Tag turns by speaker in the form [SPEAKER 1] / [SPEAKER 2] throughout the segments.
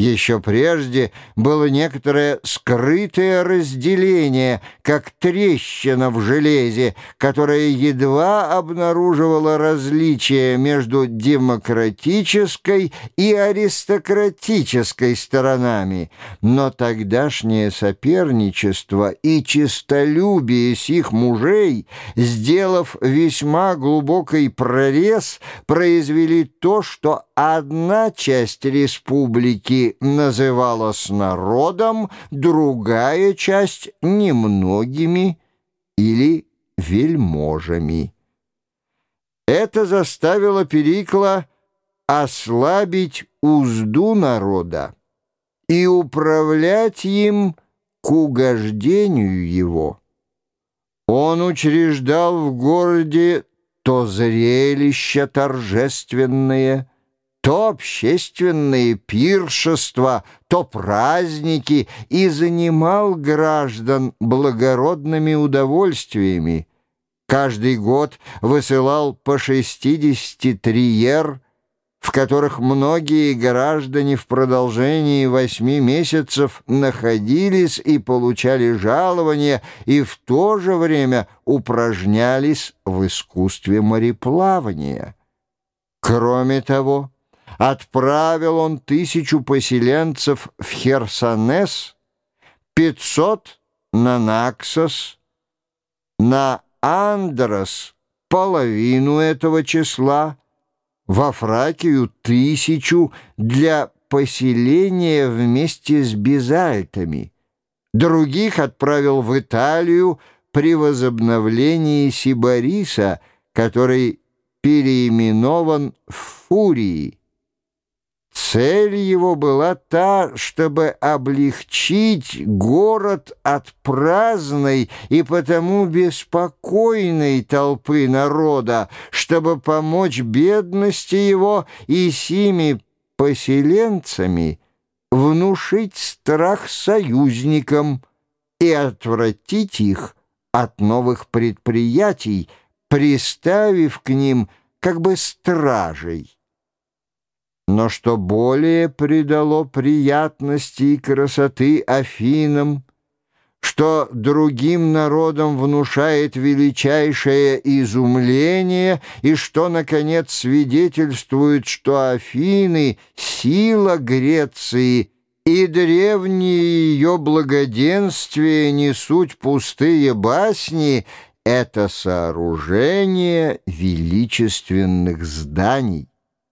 [SPEAKER 1] Еще прежде было некоторое скрытое разделение, как трещина в железе, которая едва обнаруживала различие между демократической и аристократической сторонами. Но тогдашнее соперничество и честолюбие сих мужей, сделав весьма глубокий прорез, произвели то, что одна часть республики называлась народом, другая часть — немногими или вельможами. Это заставило Перикла ослабить узду народа и управлять им к угождению его. Он учреждал в городе то зрелища торжественные, то общественные пиршества, то праздники, и занимал граждан благородными удовольствиями. Каждый год высылал по 60 триер, в которых многие граждане в продолжении 8 месяцев находились и получали жалования, и в то же время упражнялись в искусстве мореплавания. Кроме того, отправил он 1000 поселенцев в Херсонес, 500 на Наксос, на Андрос половину этого числа, во Фракию 1000 для поселения вместе с бизальтами. Других отправил в Италию при возобновлении Сибариса, который переименован в Фурии. Цель его была та, чтобы облегчить город от праздной и потому беспокойной толпы народа, чтобы помочь бедности его и сими поселенцами внушить страх союзникам и отвратить их от новых предприятий, приставив к ним как бы стражей. Но что более придало приятности и красоты Афинам, что другим народам внушает величайшее изумление и что, наконец, свидетельствует, что Афины — сила Греции, и древние ее благоденствия не суть пустые басни — это сооружение величественных зданий.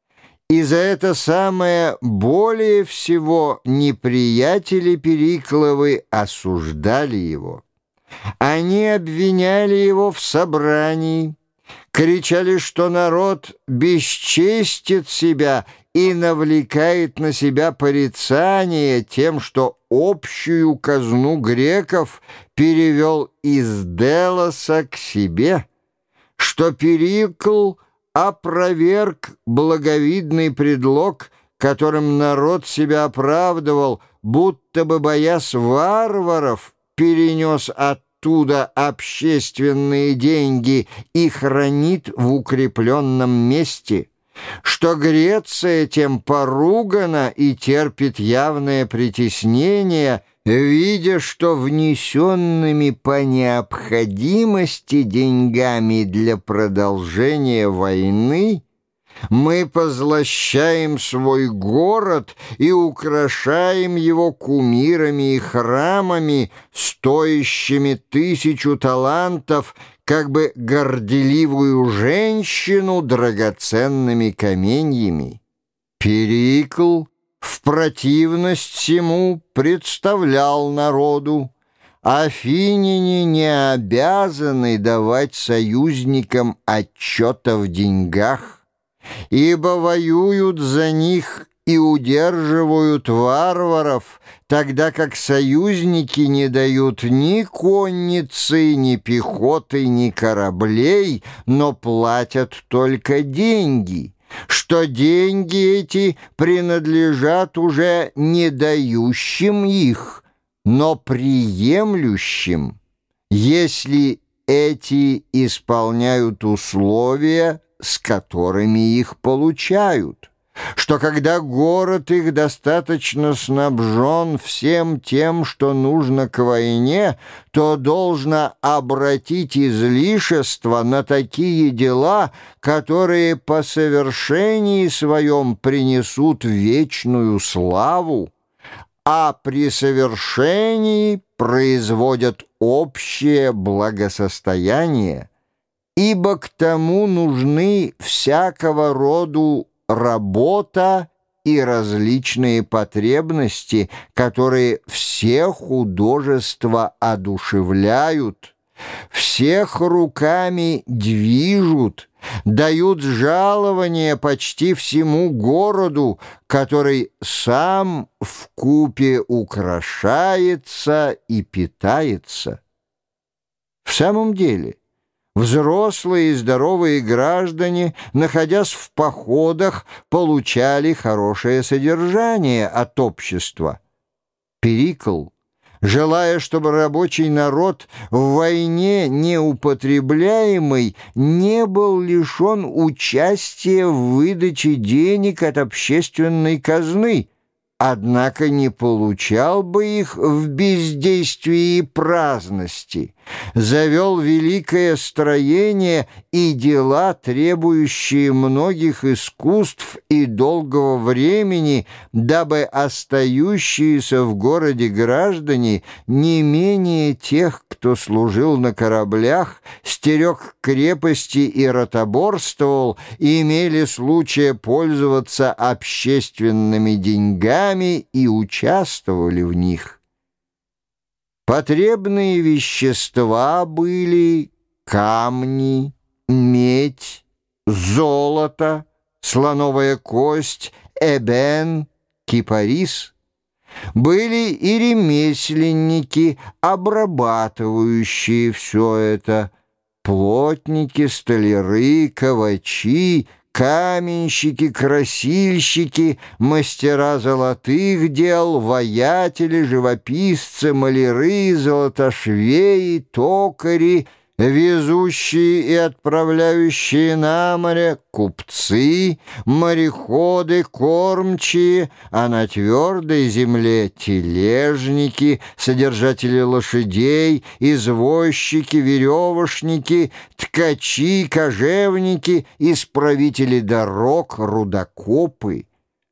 [SPEAKER 1] И за это самое более всего неприятели Перикловы осуждали его. Они обвиняли его в собрании, кричали, что народ бесчестит себя и навлекает на себя порицание тем, что общую казну греков перевел из Делоса к себе, что Перикл опроверг благовидный предлог, которым народ себя оправдывал, будто бы, боясь варваров, перенес оттуда общественные деньги и хранит в укрепленном месте, что Греция тем поругана и терпит явное притеснение, видя, что внесенными по необходимости деньгами для продолжения войны мы позлощаем свой город и украшаем его кумирами и храмами, стоящими 1000 талантов, как бы горделивую женщину драгоценными каменьями. Перикл в противность сему представлял народу: афиняне не обязаны давать союзникам отчета в деньгах, ибо воюют за них и удерживают варваров, тогда как союзники не дают ни конницы, ни пехоты, ни кораблей, но платят только деньги, что деньги эти принадлежат уже не дающим их, но приемлющим, если эти исполняют условия, с которыми их получают, что когда город их достаточно снабжен всем тем, что нужно к войне, то должно обратить излишество на такие дела, которые по совершении своем принесут вечную славу, а при совершении производят общее благосостояние, ибо к тому нужны всякого роду работа и различные потребности, которые все художества одушевляют, всех руками движут, дают жалование почти всему городу, который сам вкупе украшается и питается. В самом деле, взрослые и здоровые граждане, находясь в походах, получали хорошее содержание от общества. Перикл, желая, чтобы рабочий народ в войне неупотребляемый не был лишен участия в выдаче денег от общественной казны, однако не получал бы их в бездействии и праздности, завел великое строение и дела, требующие многих искусств и долгого времени, дабы остающиеся в городе граждане, не тех, кто служил на кораблях, стерег крепости и ротоборствовал, и имели случай пользоваться общественными деньгами и участвовали в них. Потребные вещества были камни, медь, золото, слоновая кость, эбен, кипарис. Были и ремесленники, обрабатывающие все это, плотники, столяры, ковачи, каменщики, красильщики, мастера золотых дел, ваятели, живописцы, маляры, золотошвеи, токари, везущие и отправляющие на море, купцы, мореходы, кормчие, а на твердой земле тележники, содержатели лошадей, извозчики, веревошники, ткачи, кожевники, исправители дорог, рудокопы.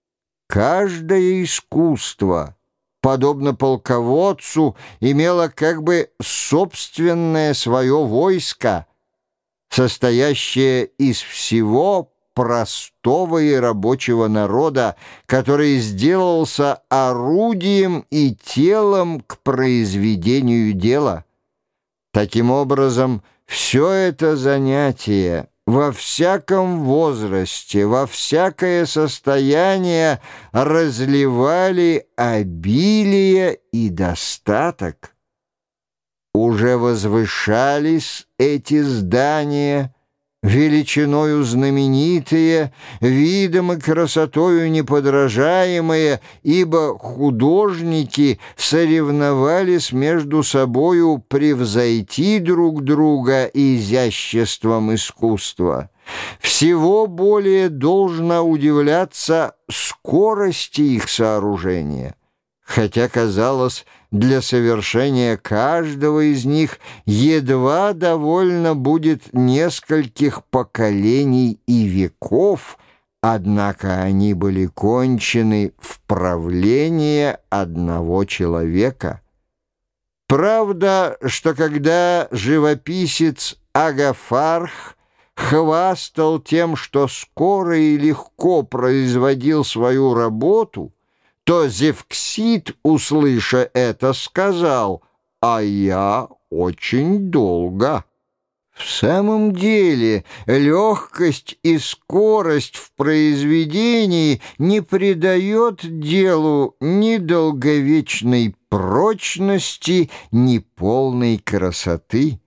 [SPEAKER 1] Каждое искусство, подобно полководцу, имело как бы собственное свое войско, состоящее из всего простого и рабочего народа, который сделался орудием и телом к произведению дела. Таким образом, все это занятие во всяком возрасте, во всякое состояние разливали обилие и достаток. Уже возвышались эти здания, величиною знаменитые, видом и красотою неподражаемые, ибо художники соревновались между собою превзойти друг друга изяществом искусства. Всего более должно удивляться скорости их сооружения, хотя, казалось, для совершения каждого из них едва довольно будет нескольких поколений и веков, однако они были кончены в правление одного человека. Правда, что когда живописец Агафарх хвастал тем, что скоро и легко производил свою работу, то Зевксид, услыша это, сказал: «А я очень долго». В самом деле, легкость и скорость в произведении не придает делу ни долговечной прочности, ни полной красоты.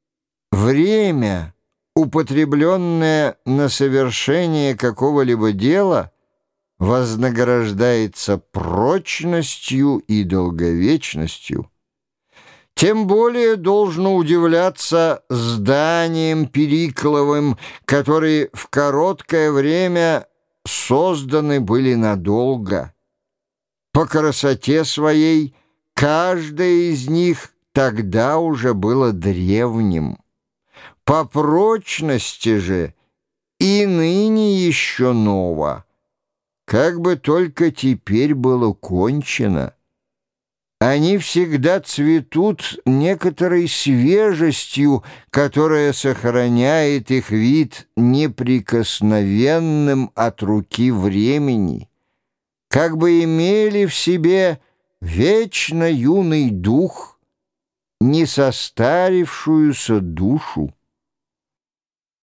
[SPEAKER 1] Время, употребленное на совершение какого-либо дела, вознаграждается прочностью и долговечностью. Тем более должно удивляться зданиям Перикловым, которые в короткое время созданы были надолго. По красоте своей каждое из них тогда уже было древним. По прочности же и ныне еще ново, как бы только теперь было кончено. Они всегда цветут некоторой свежестью, которая сохраняет их вид неприкосновенным от руки времени, как бы имели в себе вечно юный дух, не состарившуюся душу.